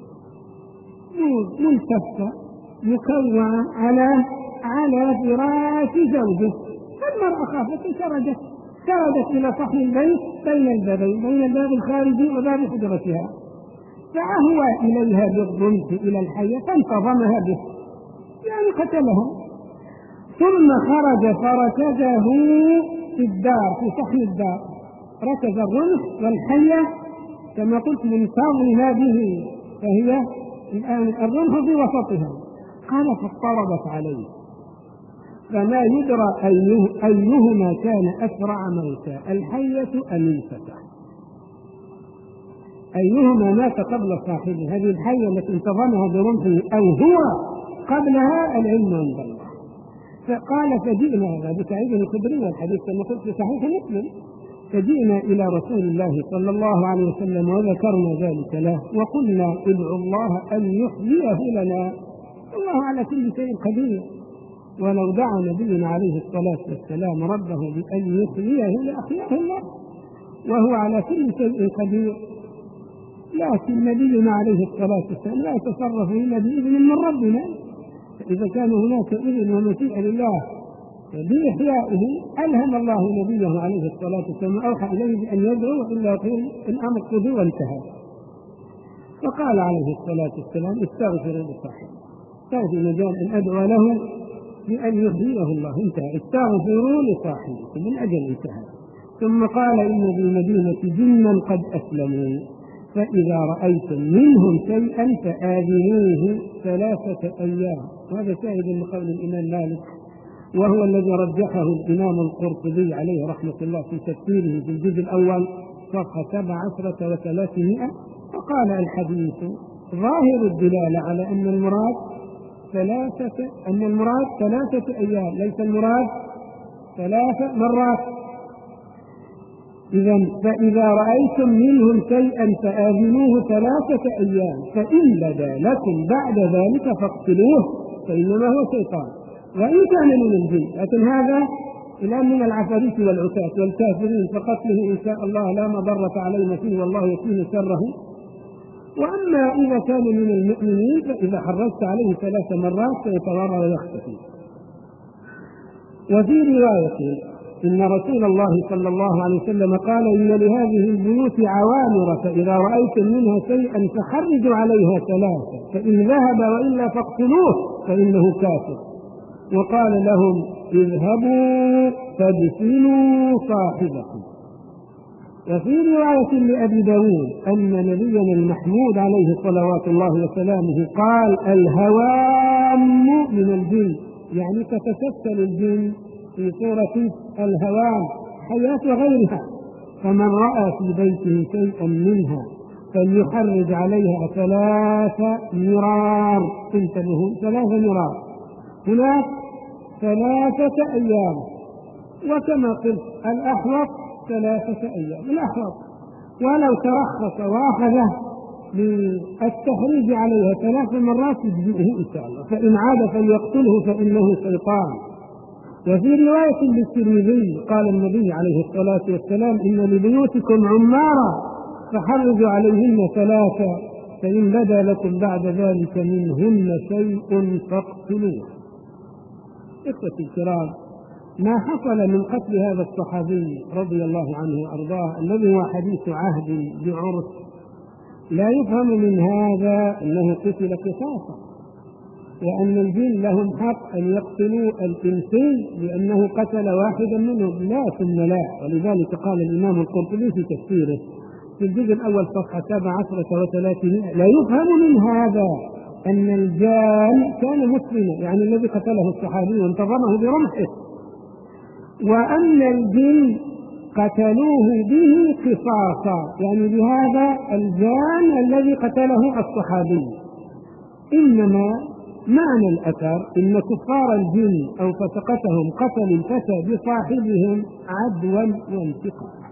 ملتفة مكوّة على فراش زوجه. فالمرأة خافت سردت إلى صحن البيت بين البابين، بين الباب الخارجي وباب حجرتها، فأهوى إليها بالرمح إلى الحية فانتظمها به يعني قتلها. ثم خرج فركزه في الدار في صحن الدار، ركز الرمح والحية كما قلت منتظمة به، فهي الآن الرمح في وسطها. قال فاضطربت عليه فما يدرى أيهما كان أسرع موتا، الحية أم الفتى، أيهما مات قبل صاحبه، هذه الحية التي انتظمها برمحه أو هو قبلها، العلم عند الله. فقال فجئنا، هذا سعيد الخدري والحديث كما قلت في صحيح مسلم، فجئنا إلى رسول الله صلى الله عليه وسلم وذكرنا ذلك له وقلنا ادعوا الله أن يحييه لنا، الله على كل شيء قدير. ولو دعا نبينا عليه الصلاة والسلام ربه بأن يحييه لأحياه الله وهو على كل شيء قدير، لكن نبينا عليه الصلاة والسلام لا يتصرف إلا بإذن من ربنا. فإذا كان هناك إذن ومشيئة لله بإحيائه ألهم الله نبيه عليه الصلاة والسلام أوحى إليه بأن يدعو إلا يقول الأمر قضي وانتهى. فقال عليه الصلاة والسلام استغفروا لصاحبه، ففي مجال أن أدعو له بأن يحييه الله، انتهى. استغفروا لصاحبه من أجل انتهى. ثم قال إن بالمدينة جنا قد أسلموا، فإذا رأيتم منهم شيئا فآذنوه 3 أيام. وهذا شاهد من قول الإمام مالك، وهو الذي رجحه الإمام القرطبي عليه رحمة الله في تفسيره في الجزء الأول صفحة 17 و300. وقال الحديث ظاهر الدلالة على أن المراد 3 أيام، ليس المراد 3 مرات. فإذا رأيتم منهم شيئا فآذنوه 3 أيام، فإن بدا لكم بعد ذلك فاقتلوه فإنما هو شيطان وإن كان من الجن. لكن هذا الآن من العفاريت والعتاة والكافرين، فقتله إن شاء الله لا مضرة علينا فيه والله يكفينا شره. وأما إذا كان من المؤمنين فإذا حرجت عليه 3 مرات سيتورى ويختفي. وفي رواية إن رسول الله صلى الله عليه وسلم قال: إن لهذه البيوت عوامر، فإذا رأيتم منها شيئا فحرجوا عليها 3، فإن ذهب وإلا فاقتلوه فإنه كافر. وقال لهم: اذهبوا فادفنوا صاحبكم. وفي رواية لأبي داود أن نبينا المحمود عليه صلوات الله وسلامه قال: الهوام من الجن، يعني تتشكل الجن في صورة الهوام حياة غيرها، فمن رأى في بيته شيئا منها فليحرج عليها 3 مرار. انتبهوا، 3 مرار، هناك 3 أيام. وكما قلت الأحوط 3 أيام الأحوط، ولو ترخص وأخذه بالتحريج عليها 3 مرات يجزئه إن شاء الله، فإن عاد فليقتله فإنه شيطان. وفي رواية للترمذي قال النبي عليه الصلاة والسلام: إن لبيوتكم عمارا فحرجوا عليهن 3، فإن بدا لكم بعد ذلك منهن شيء فاقتلوه. إخوتي الكرام، ما حصل من قتل هذا الصحابي رضي الله عنه وأرضاه الذي هو حديث عهد بعرس لا يفهم من هذا أنه قتل قصاصا، وأن الجن لهم حق أن يقتلوا الإنسان لأنه قتل واحدا منهم، لا ثم لا. ولذلك قال الإمام القرطبي في تفسيره في الجزء الأول صفحة 17 و300: لا يفهم من هذا أن الجان كان مسلما، يعني الذي قتله الصحابي وانتظمه برمحه، وأن الجن قتلوه به قصاصا، يعني بهذا الجان الذي قتله الصحابي. إنما معنى الأثر إن كفار الجن أو فسقتهم قتلوا الفتى بصاحبهم عدوا وانتقاما،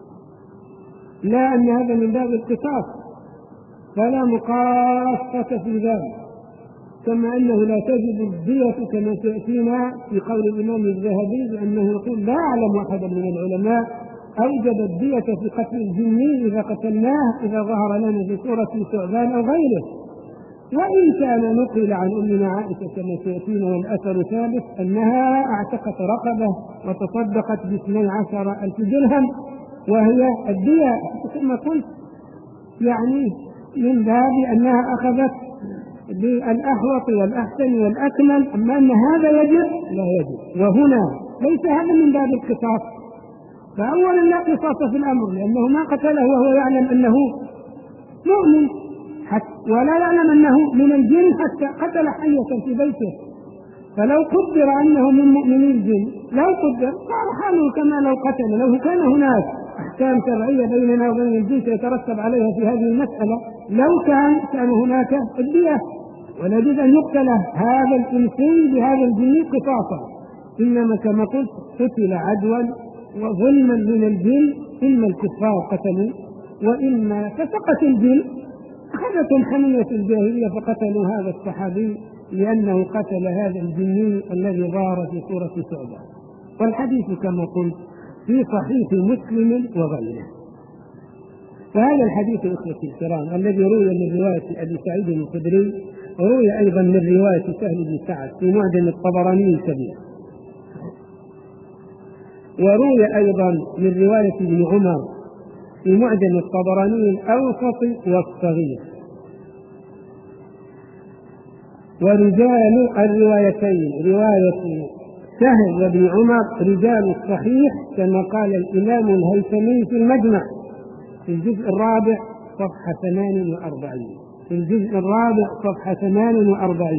لا أن هذا من باب القصاص، فلا مقاصة في ذلك. كما أنه لا تجب الدية كما تأتينا في قول الإمام الذهبي بأنه يقول: لا أعلم أحدا من العلماء أوجب الدية في قتل الجني إذا قتلناه إذا ظهر لنا في سورة ثعبان أو غيره. وإن كان نقل عن أمنا عائشة كما تأتينا والأثر ثابت أنها اعتقت رقبة وتصدقت ب12,000 درهم، وهي الدية كما قلت يعني من باب أنها أخذت بالأحوط والأحسن والأكمل. أما أن هذا يجب لا يجب، وهنا ليس هذا من باب القصاص. فأولا لا قصاص في الأمر لأنه ما قتله وهو يعلم أنه مؤمن، ولا يعلم أنه من الجن حتى قتل حية في بيته. فلو قدر أنه من مؤمنين الجن، لو قدر صار حاله كما لو قتل. لو كان هناك أحكام شرعية بيننا وبين الجن سيترتب عليها في هذه المسألة، لو كان هناك الدية، ولا يجوز أن يقتل هذا الإنسان بهذا الجن قصاصا. إنما كما قلت قتل عدوا وظلما من الجن، إما الكفار قتلوا وإما فسقت الجن أخذتهم حمية الجاهلية فقتلوا هذا الصحابي لأنه قتل هذا الجني الذي ظهر في سورة ثعبان. والحديث كما قلت في صحيح مسلم وغيره. وهذا الحديث إخوتي الكرام الذي روي من رواية أبي سعيد الخدري وروي أيضا من رواية سهل بن سعد في معجم الطبراني الكبير، وروي أيضا من رواية ابن عمر في معجم الطبراني الأوسط والصغير. ورجال الروايتين رواية سهل وابن عمر رجال الصحيح كما قال الإمام الهيثمي في المجمع في الجزء الرابع صفحة 48، في الجزء الرابع صفحة 48.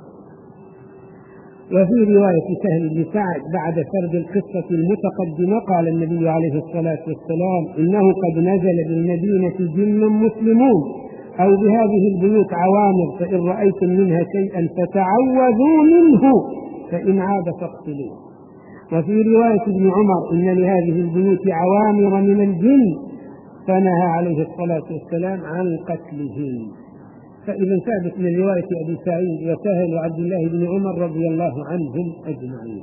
وفي رواية سهل بن سعد بعد سرد القصة المتقدمة قال النبي عليه الصلاة والسلام: إنه قد نزل بالمدينة جن مسلمون أو بهذه البيوت عوامر، فإن رأيتم منها شيئا فتعوذوا منه، فإن عاد فاقتلوه. وفي رواية ابن عمر إن لهذه البيوت عوامر من الجن، فنهى عليه الصلاة والسلام عن قتلهم. فإذا ثابت من رواية أبي سعيد وسهل وعبد الله بن عمر رضي الله عنهم أجمعين.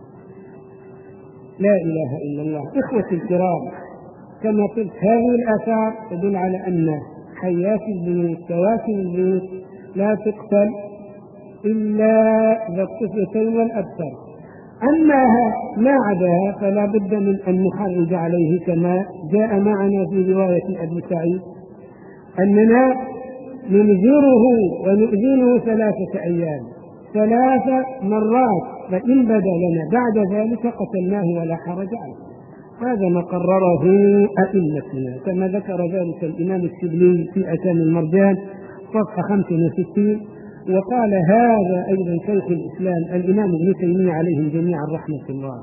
لا إله إلا الله. إخوتي الكرام، كما قلت هذه الآثار تدل على أن حيات البيوت سواكن البيوت لا تقتل إلا ذا الطفلتين والأبتر، أما ما عداها فلا بد من أن نحرج عليه، كما جاء معنا في رواية أبي سعيد أننا ننذره ونؤذنه 3 أيام 3 مرات، فإن بدا لنا بعد ذلك قتلناه ولا حرج عليه. هذا ما قرره أئمتنا كما ذكر ذلك الإمام الشبلي في أتم المرجان صفحة 65. وقال هذا أيضا شيخ الإسلام الإمام ابن تيمية عليهم جميعا رحمة الله.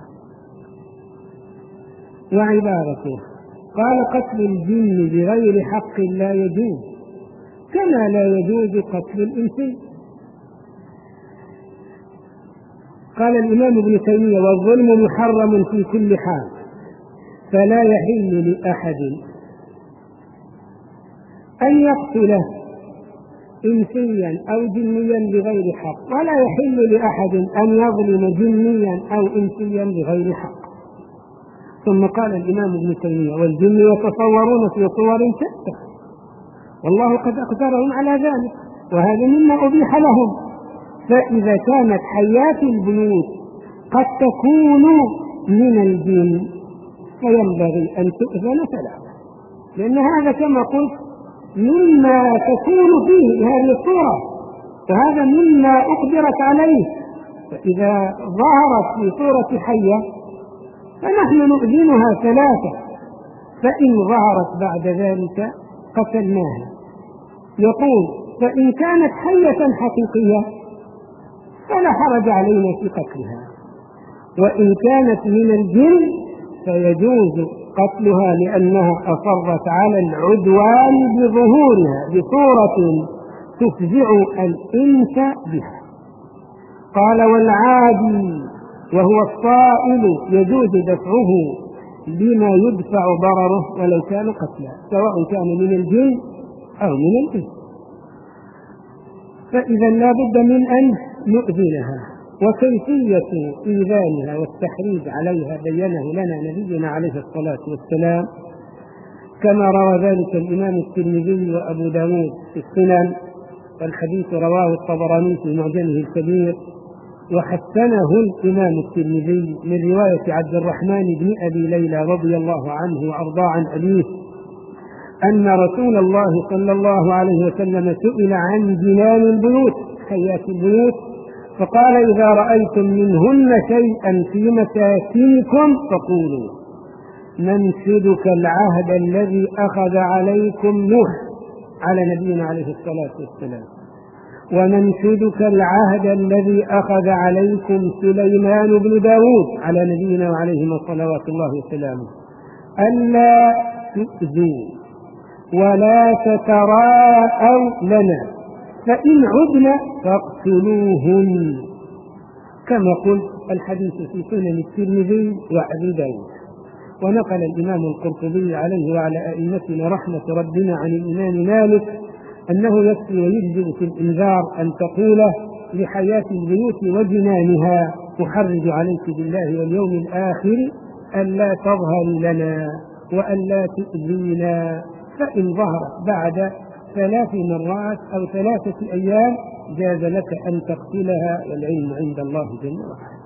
وعبارته قال قتل الجن بغير حق لا يجوز، كما لا يجوز قتل الإنسي. قال الإمام ابن تيمية والظلم محرم في كل حال، فلا يحل لأحد أن يقتله إنسيا أو جنيا بغير حق، ولا يحل لأحد أن يظلم جنيا أو إنسيا بغير حق. ثم قال الإمام ابن تيمية والجن يتصورون في صور شتى، والله قد أقدرهم على ذلك، وهذا مما أبيح لهم. فإذا كانت حيات البيوت قد تكون من الجن فينبغي أن تؤذن 3، لأن هذا كما قلت مما تكون فيه هذه الصورة، وهذا مما أقدرت عليه. فإذا ظهرت في صورة حية فنحن نؤذنها 3، فإن ظهرت بعد ذلك قتلناها. يقول فإن كانت حية حقيقية فلا حرج علينا في قتلها، وإن كانت من الجن فيجوز قتلها لأنها أصرت على العدوان بظهورها بصورة تفزع الإنس بها. قال والعادي وهو الصائل يجوز دفعه بما يدفع ضرره ولو كان قتلا، سواء كان من الجن أو من الإنس. فإذا لا بد من أن نؤذنها، وكيفية إيذانها والتحريض عليها بينه لنا نبينا عليه الصلاة والسلام، كما روى ذلك الإمام الترمذي وأبو داود في السنن، والحديث رواه الطبراني في معجمه الكبير، وحسنه الإمام الترمذي من رواية عبد الرحمن بن أبي ليلى رضي الله عنه وأرضاه عن أبيه أن رسول الله صلى الله عليه وسلم سئل عن جنان البيوت حيات البيوت، فقال إذا رأيتم منهن شيئا في مساكنكم فقولوا ننشدك العهد الذي أخذ عليكم نوح على نبينا عليه الصلاة والسلام، وننشدك العهد الذي أخذ عليكم سليمان بن داود على نبينا وعليهما صلوات الله وسلامه، ألا تؤذوا ولا تتراءوا لنا، فإن عدنا فاقتلوهن، كما قلت الحديث في سنن الترمذي وأبي داود. ونقل الإمام القرطبي عليه وعلى أئمتنا رحمة ربنا عن الإمام مالك أنه يكفي ويجزئ في الإنذار أن تقول لحياة البيوت وجنانها أحرج عليك بالله واليوم الآخر ألا تظهر لنا وألا تؤذينا، فإن ظهرت بعد 3 مرات أو 3 أيام جاز لك أن تقتلها، والعلم عند الله جل وعلا.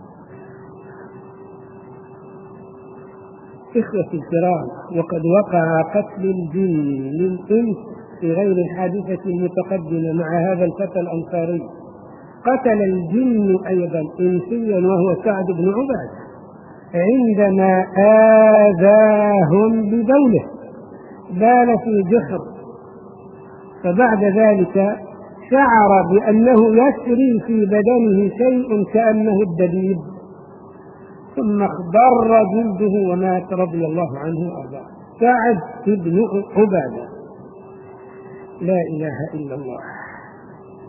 إخوتي الكرام، وقد وقع قتل الجن للإنس في غير الحادثة المتقدمة مع هذا الفتى الأنصاري. قتل الجن أيضا إنسيا وهو سعد بن عبادة عندما آذاهم ببوله، بال في جحر، فبعد ذلك شعر بأنه يسري في بدنه شيء كأنه الدبيب، ثم اخضر جلده ومات رضي الله عنه وأرضاه. سعد بن عبادة، لا إله إلا الله.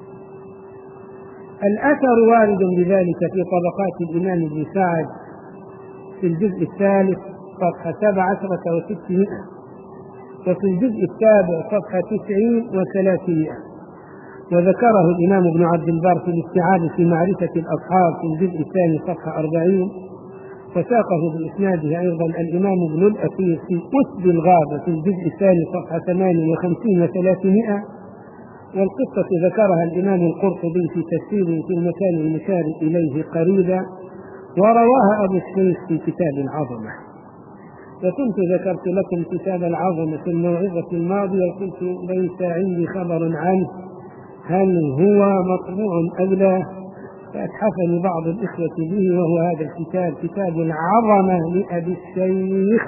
الأثر وارد بذلك في طبقات الإمام ابن سعد في الجزء الثالث صفحة 17 و600، وفي الجزء السابع صفحة 90 و300. وذكره الإمام ابن عبد البر في الاستيعاب في معرفة الأصحاب في الجزء الثاني صفحة 40. وساقه بإسناده أيضا الإمام ابن الأثير في أسد الغابة في الجزء الثاني صفحة 58 و300. والقصة ذكرها الإمام القرطبي في تفسيره في المكان المشار إليه قريبا، ورواها أبو الشيخ في كتاب العظمة. وكنت ذكرت لكم كتاب العظمة في الموعظة الماضية وقلت ليس عندي خبر عنه هل هو مطبوع أم لا، فأتحفني بعض الإخوة به، وهو هذا الكتاب كتاب العظمة لأبي الشيخ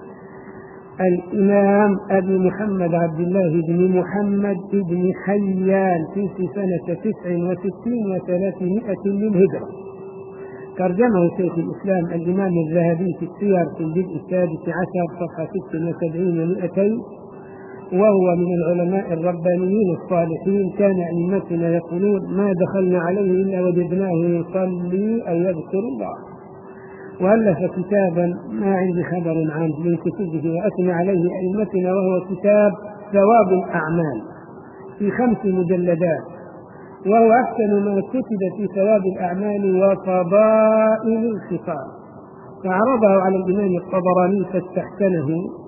الإمام أبي محمد عبد الله بن محمد بن حيان في سنة 69 و300 للهجرة. ترجمه شيخ الإسلام الإمام الذهبي في السير في الجزء 16 صفحة 76 و200. وهو من العلماء الربانيين الصالحين، كان أئمتنا يقولون ما دخلنا عليه إلا وجدناه يصلي أو يذكر الله. وألف كتابا ما عندي خبر عنه من كتبه وأثنى عليه أئمتنا، وهو كتاب ثواب الأعمال في 5 مجلدات، وهو أحسن ما كتب في ثواب الأعمال وفضائل الخصال. فعرضه على الإمام الطبراني فاستحسنه.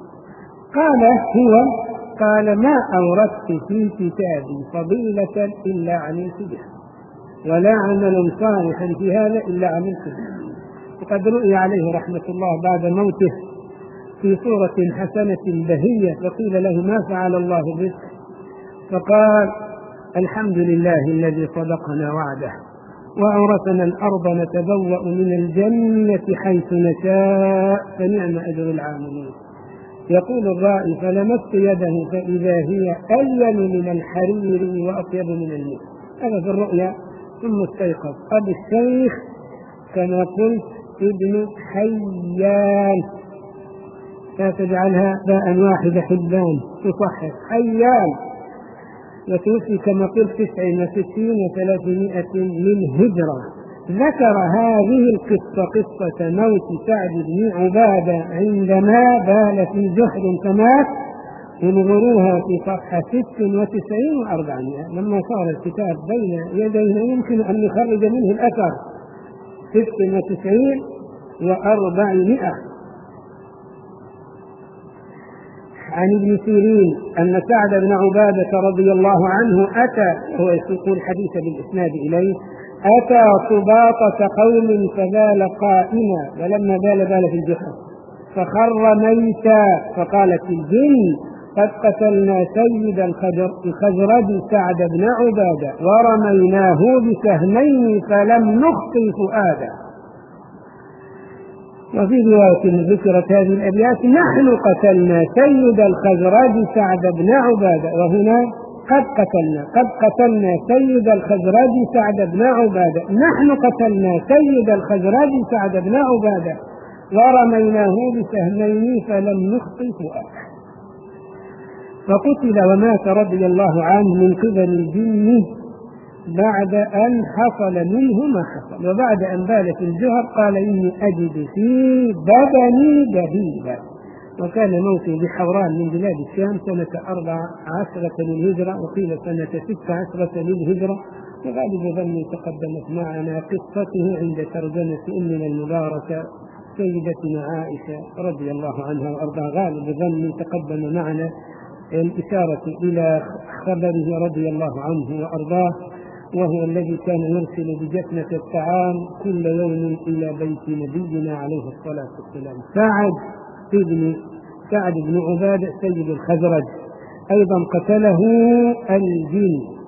قال ما أوردت في كتابي فضيلة إلا عملت بها، ولا عمل صالحا في هذا إلا عملت به. وقد رؤي عليه رحمة الله بعد موته في صورة حسنة بهية، فقيل له ما فعل الله بك؟ فقال الحمد لله الذي صدقنا وعده وأورثنا الأرض نتبوأ من الجنة حيث نشاء فنعم أجر العاملين. يقول الرائي فلمست يده فإذا هي ألين من الحرير وأطيب من المسك. هذا في الرؤيا. ثم استيقظ أبو الشيخ كما قلت ابن حيان، لا تجعلها باء واحدة حبان تصحح حيان، وتوفي كما قلت 69 و300 للهجرة. ذكر هذه القصة قصة موت سعد بن عبادة عندما بال في جحر فمات، انظروها في صفحة 96 و400. لما صار الكتاب بين يدينا يمكن أن نخرج منه الأثر 96 و400. عن ابن سيرين أن سعد بن عبادة رضي الله عنه أتى، هو يقول الحديث بالإسناد إليه، أتى سباطة قوم فبال قائما، ولما بال في الجحر فخر ميتا، فقالت الجن قد قتلنا سيد الخزرج سعد بن عبادة ورميناه بسهمين فلم نخطي فؤادا. وفي رواية ذكرت هذه الأبيات نحن قتلنا سيد الخزرج سعد بن عبادة، وهنا قد قتلنا سيد الخزرج سعد بن عبادة، نحن قتلنا سيد الخزرج سعد بن عبادة ورميناه بسهمين فلم نخطي فؤاده. فقتل ومات رضي الله عنه من قبل الجن بعد أن حصل منه ما حصل، وبعد أن بال في الجهر قال إني أجد في بدني دهيبا. وكان موته بحوران من بلاد الشام سنة 14 للهجرة، وقيل سنة 16 للهجرة، وغالب ظني تقدمت معنا قصته عند ترجمة أمنا المباركة سيدتنا عائشة رضي الله عنها وأرضاها. غالب ظني تقدم معنا الإشارة إلى خبره رضي الله عنه وأرضاه، وهو الذي كان يرسل بجفنة الطعام كل يوم إلى بيت نبينا عليه الصلاة والسلام. سعد بن عبادة سيد الخزرج أيضا قتله الجن.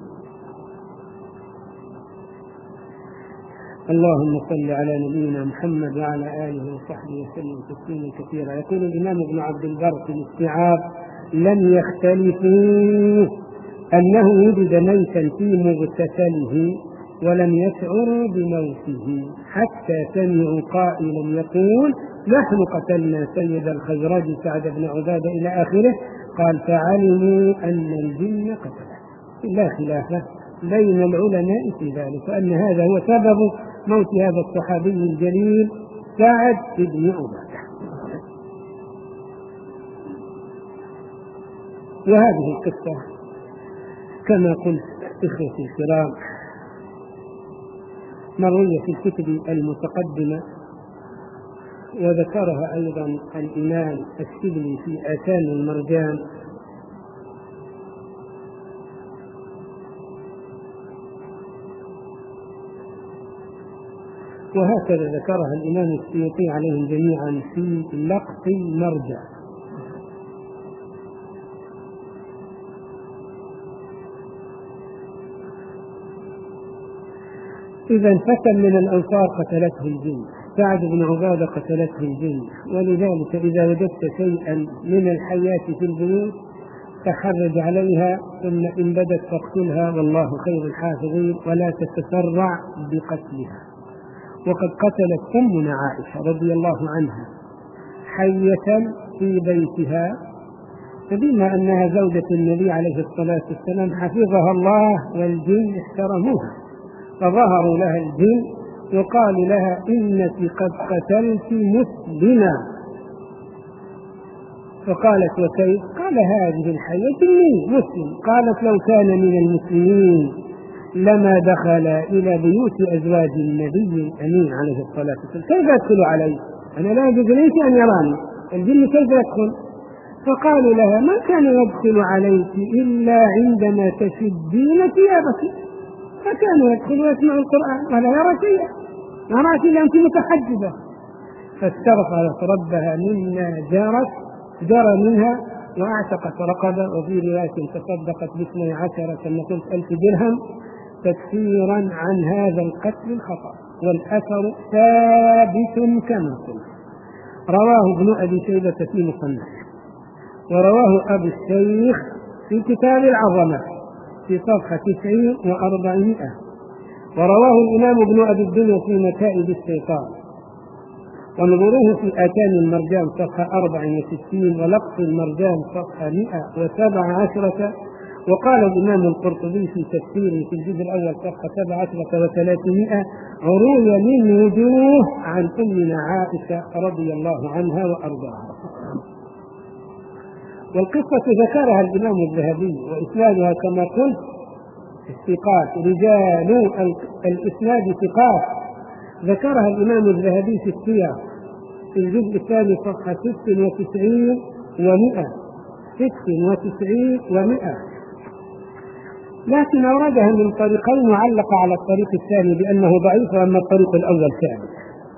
اللهم صل على نبينا محمد وعلى آله وصحبه وسلم تسليما كثيرا. يقول الإمام ابن عبد البر في الاستيعاب لم يختلفوا أنه وجد ميتا في مغتسله ولم يشعروا بموته حتى سمعوا قائلا يقول نحن قتلنا سيد الخزرج سعد بن عبادة إلى آخره. قال فعلموا أن الجن قتله. لا خلاف بين العلماء في ذلك، وأن هذا هو سبب موت هذا الصحابي الجليل سعد بن عبادة. وهذه القصة كما قلت إخوتي الكرام مروية في الكتب المتقدمة، وذكرها أيضا الإمام الشبلي في آتان المرجان، وهكذا ذكرها الإمام السيوطي عليهم جميعا في لقط المرجع. إذا فتى من الأنصار قتلته الجن، سعد بن عبادة قتلته الجن، ولذلك إذا وجدت شيئا من الحياة في البيوت تحرج عليها، ثم إن بدت فاقتلها والله خير الحافظين، ولا تتسرع بقتلها. وقد قتلت أمنا عائشة رضي الله عنها حية في بيتها، فبما أنها زوجة النبي عليه الصلاة والسلام حفظها الله والجن احترموها، فظهروا لها الجن وقال لها إنك قد قتلت مسلما، فقالت وكيف؟ قال هذه الحية جني مسلم. قالت لو كان من المسلمين لما دخل إلى بيوت أزواج النبي الأمين عليه الصلاة والسلام، كيف يدخل علي؟ أنا لا يجوز ليس أن يراني، الجن كيف يدخل؟ فقالوا لها ما كان يدخل عليك إلا عندما تشدين ثيابك، فكان يدخل ويسمع القرآن ولا يرى شيئا، يراك إلا أنت متحجبة. فاستغفرت ربها مما جرى منها واعتقت رقبة، وفي رواية تصدقت ب12 كما قلت 1000 درهم تكفيرا عن هذا القتل الخطأ، والأثر ثابت كما قلت. رواه ابن أبي شيبة في مصنفه، ورواه أبو الشيخ في كتاب العظمة في صفحة 90 و400، ورواه الإمام ابن أبي الدنيا في مكائد الشيطان، ونظروه في آتان المرجان صفحة 64، ولقط المرجان صفحة 117. وقال الإمام القرطبي في تفسيره في الجزء الأول صفحة 17 و300 عروي من وجوه عن أمنا عائشة رضي الله عنها وأرضاها. والقصة ذكرها الإمام الذهبي، وإسنادها كما قلت الثقات، رجال الإسناد ثقات، ذكرها الإمام الذهبي في السير في الجزء الثاني صفحة 96 و100، 96 و100، لكن أوردها من طريقين وعلق على الطريق الثاني بأنه ضعيف، وأما الطريق الأول ثابت.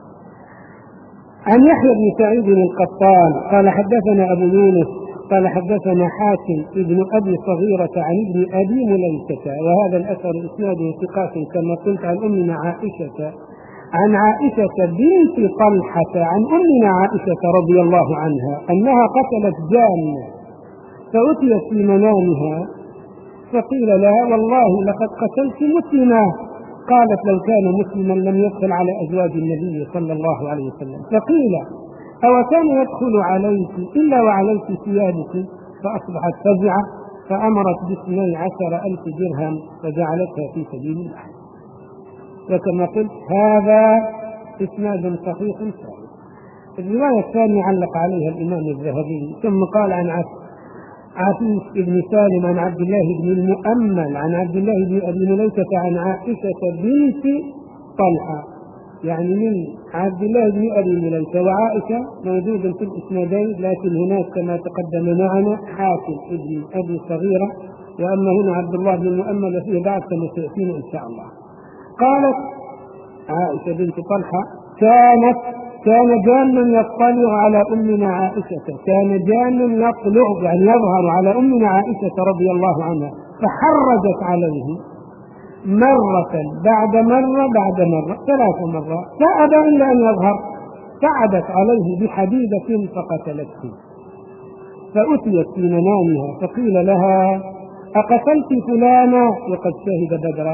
عن يحيى بن سعيد القطان قال حدثنا أبو يونس قال حدثنا حاتم ابن أبي صغيرة عن ابن أبي مليكة، وهذا الأثر إسناده ثقات كما قلت، عن أمنا عائشة عن عائشة بنت طلحة عن أمنا عائشة رضي الله عنها أنها قتلت جانة، فأتيت في منامها فقيل لها والله لقد قتلت مسلما، قالت لو كان مسلما لم يدخل على أزواج النبي صلى الله عليه وسلم، فقيل أو كان يدخل عليك إلا وعليك ثيابك، فأصبحت فزعة فأمرت ب12,000 درهم فجعلتها في سبيل الله. وكما قلت هذا إسناد صحيح ثابت. الرواية الثانية علق عليها الإمام الذهبي، ثم قال عن عفيف بن سالم عن عبد الله بن المؤمل عن عبد الله بن أبي مليكة عن عائشة بنت طلحة، يعني من عبد الله بن أبي مليكة وعائشة موجود في الإسنادين، لكن هناك كما تقدم معنا حاتم بن أبي صغيرة، وأما هنا عبد الله بن المؤمل فيه بعد كما سيأتينا إن شاء الله. قالت عائشة بنت طلحة كان جان يطلع على أمنا عائشة، كان جان يطلع يعني يظهر على أمنا عائشة رضي الله عنها، فحرجت عليه مرة بعد مرة بعد مرة 3 مرات، فأبى إلا أن يظهر، فعدت عليه بحديدة فقتلته. فأتيت في منامها فقيل لها أقتلت فلانا وقد شهد بدرا،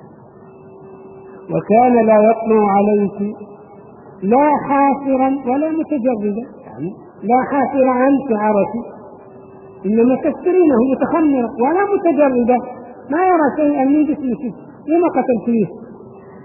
وكان لا يطلع عليك لا حافرا ولا متجردا، يعني لا حافرا عن شعرك إنما تسترينه متخمرا، ولا متجردا ما يرى شيئا من جسمك، لما قتلتيه؟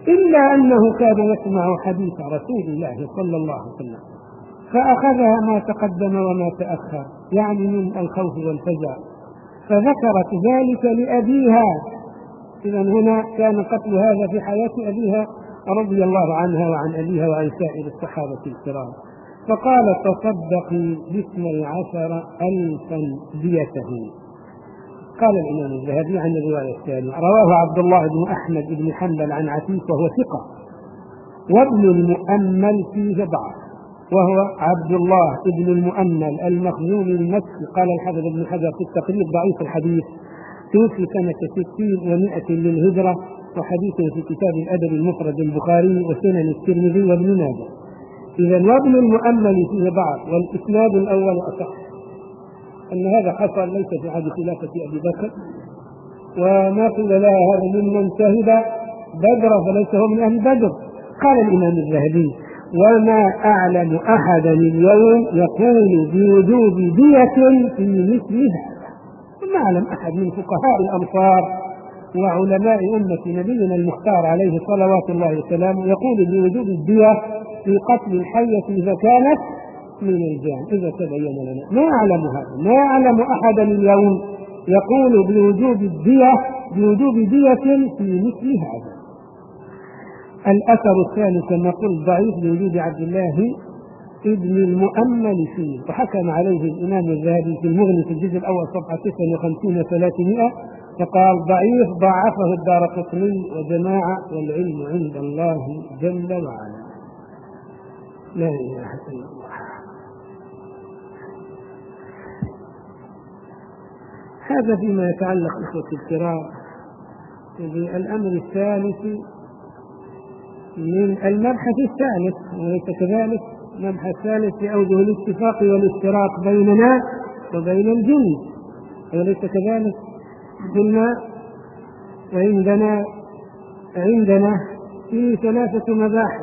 إلا أنه كان يسمع حديث رسول الله صلى الله عليه وسلم فأخذها ما تقدم وما تأخر، يعني من الخوف والفزع، فذكرت ذلك لأبيها. إذا هنا كان قتل هذا في حياة أبيها رضي الله عنها وعن أبيها وعن سائر الصحابة الكرام. فقال: تصدقي ب12,000 ديته. قال الإمام الذهبي عن الرواية الثانية: رواه عبد الله بن أحمد بن حنبل عن عتيق وهو ثقة، وابن المؤمل فيه ضعف، وهو عبد الله بن المؤمل المخزومي المكي. قال الحافظ ابن حجر في التقريب: ضعيف الحديث، توفي سنة 60 و100 للهجرة، وحديثه في كتاب الأدب المفرد البخاري وسنن الترمذي وابن ماجه. إذا وابن المؤمل فيه ضعف، والإسناد الأول أصح، أن هذا حصل ليس في عهد خلافة أبي بكر، وما قيل لها هذا ممن شهد بدر فليس هو من أهل بدر. قال الإمام الذهبي: وما أعلم أحدا اليوم يقول بوجوب دية في مثل هذا. وما أعلم أحد من فقهاء الأمصار وعلماء أمة نبينا المختار عليه صلوات الله وسلامه يقول بوجوب الدية في قتل الحية إذا كانت من الجان، إذا تبين لنا. ما أعلم هذا، ما أعلم أحدا اليوم يقول بوجوب دية في مثل هذا. الأثر الثاني كما قلت ضعيف لوجود عبد الله ابن المؤمل فيه، وحكم عليه الإمام الذهبي في المغني في الجزء الأول صفحة 59 و300، فقال: ضعيف ضعفه الدارقطني وجماعة، والعلم عند الله جل وعلا. لا إله إلا الله. هذا فيما يتعلق إخوة الكرام بالأمر الثالث من المبحث الثالث، وليس كذلك المبحث الثالث في أوجه الاتفاق والاشتراك بيننا وبين الجن، وليس كذلك. قلنا عندنا في 3 مباحث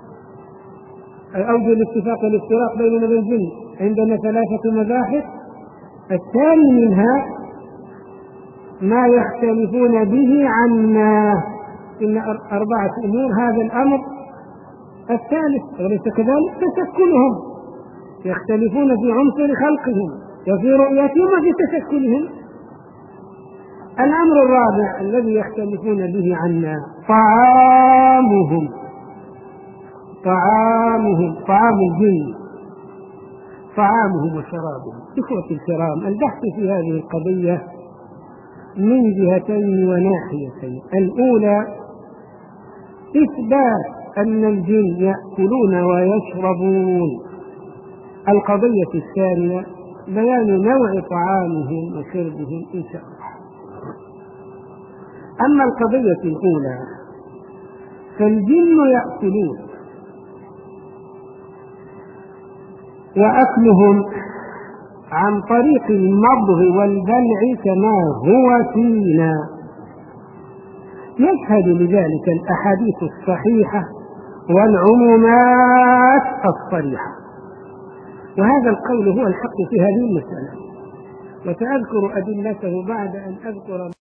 أوجه الاتفاق والاشتراك بيننا وبين الجن، عندنا 3 مباحث. الثاني منها ما يختلفون به عنا، إن 4 أمور. هذا الأمر الثالث، وليس كذلك تشكلهم، يختلفون في عنصر خلقهم وفي رؤيتهم وفي تشكلهم. الأمر الرابع الذي يختلفون به عنا طعام الجن، طعامهم وشرابهم. إخوة الكرام، البحث في هذه القضية من جهتين وناحيتين: الأولى إثبات أن الجن يأكلون ويشربون، القضية الثانية بيان نوع طعامهم وشربهم إن شاء الله. أما القضية الأولى فالجن يأكلون، وأكلهم عن طريق المضغ والبلع كما هو فينا، يشهد لذلك الأحاديث الصحيحة والعمومات الصريحة. وهذا القول هو الحق في هذه المسألة، وسأذكر أدلته بعد أن أذكر